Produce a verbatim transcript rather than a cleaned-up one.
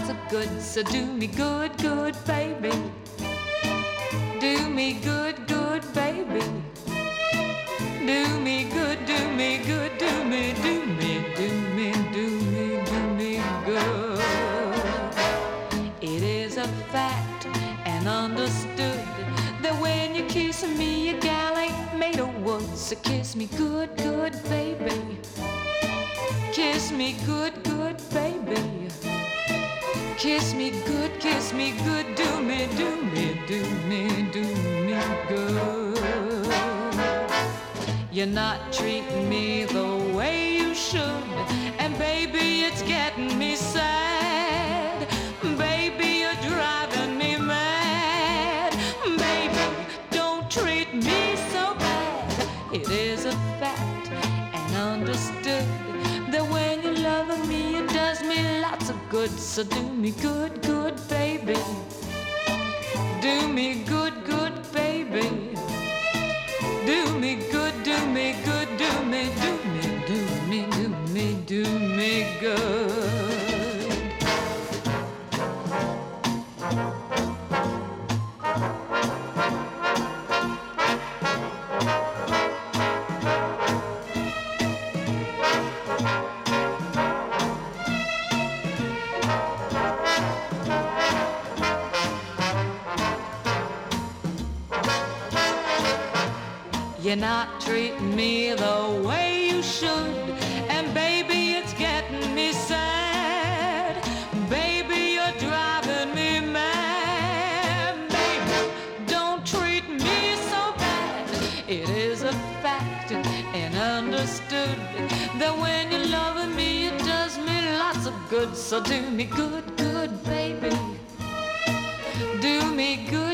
lots of good. So do me good, good, baby. Do me good, good, baby. Do me good, do me good, do me, do me, do me, do me, do me good. It is a fact and understood that when you kiss me, a gal ain't made of wood. So kiss me good, good, baby. Kiss me good, good, baby. Kiss me good, kiss me good, do me, do me, do me, do me good. You're not treating me the way you should, and baby, it's getting me sad. Baby, you're driving me mad. Baby, don't treat me so bad. It is a fact and understood that when you're loving me, it does me lots of good. So do me good, good, baby. Do me good, good, baby. Do me good, do me good, do me, do me, do me, do me, do me good. You're not treating me the way you should, and baby, it's getting me sad. Baby, you're driving me mad. Baby, don't treat me so bad. It is a fact and understood that when you're loving me, it does me lots of good. So do me good, good, baby. Do me good.